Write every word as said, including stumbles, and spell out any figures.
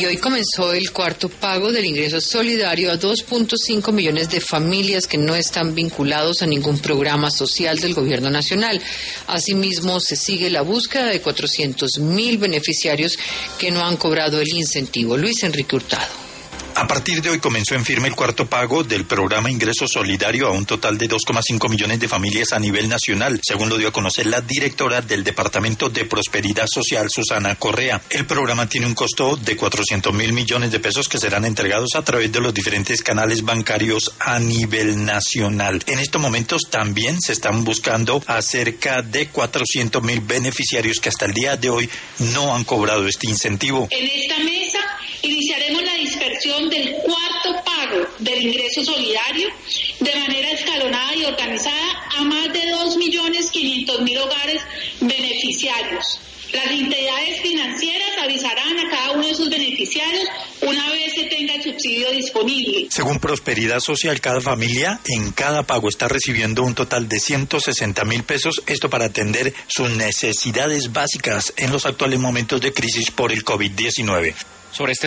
Y hoy comenzó el cuarto pago del ingreso solidario a dos punto cinco millones de familias que no están vinculados a ningún programa social del gobierno nacional. Asimismo, se sigue la búsqueda de cuatrocientos mil beneficiarios que no han cobrado el incentivo. Luis Enrique Hurtado. A partir de hoy comenzó en firme el cuarto pago del programa Ingreso Solidario a un total de dos coma cinco millones de familias a nivel nacional, según lo dio a conocer la directora del Departamento de Prosperidad Social, Susana Correa. El programa tiene un costo de cuatrocientos mil millones de pesos que serán entregados a través de los diferentes canales bancarios a nivel nacional. En estos momentos también se están buscando a cerca de cuatrocientos mil beneficiarios que hasta el día de hoy no han cobrado este incentivo. En esta mesa iniciaremos la dispersión del cuarto pago del ingreso solidario de manera escalonada y organizada a más de dos millones quinientos mil hogares beneficiarios. Las entidades financieras avisarán a cada uno de sus beneficiarios una vez se tenga el subsidio disponible. Según Prosperidad Social, cada familia en cada pago está recibiendo un total de ciento sesenta mil pesos, esto para atender sus necesidades básicas en los actuales momentos de crisis por el COVID diecinueve. Sobre este